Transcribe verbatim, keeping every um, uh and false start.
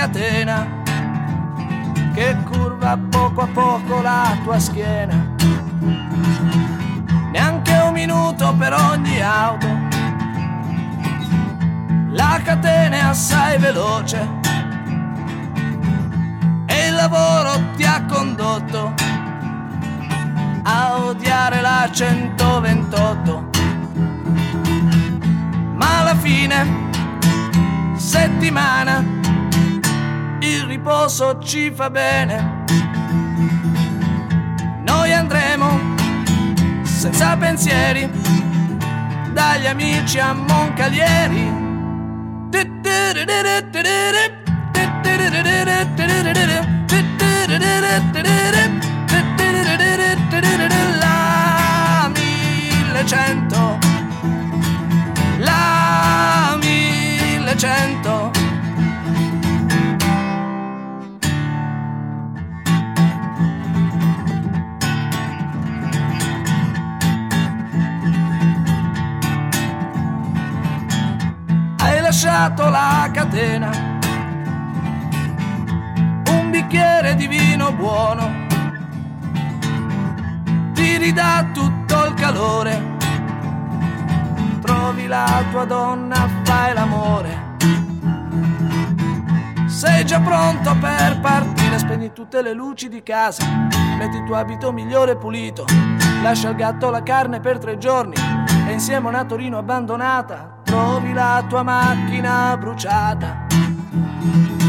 catena che curva poco a poco la tua schiena. Neanche un minuto per ogni auto, la catena è assai veloce e il lavoro ti ha condotto a odiare la centoventotto. Ma alla fine settimana il riposo ci fa bene. Noi andremo senza pensieri dagli amici a Moncalieri. La millecento, la millecento. Hai lasciato la catena, un bicchiere di vino buono ti ridà tutto il calore. Trovi la tua donna, fai l'amore. Sei già pronto per partire, spegni tutte le luci di casa, metti il tuo abito migliore e pulito, lascia al gatto la carne per tre giorni e insieme a una Torino abbandonata trovi la tua macchina bruciata.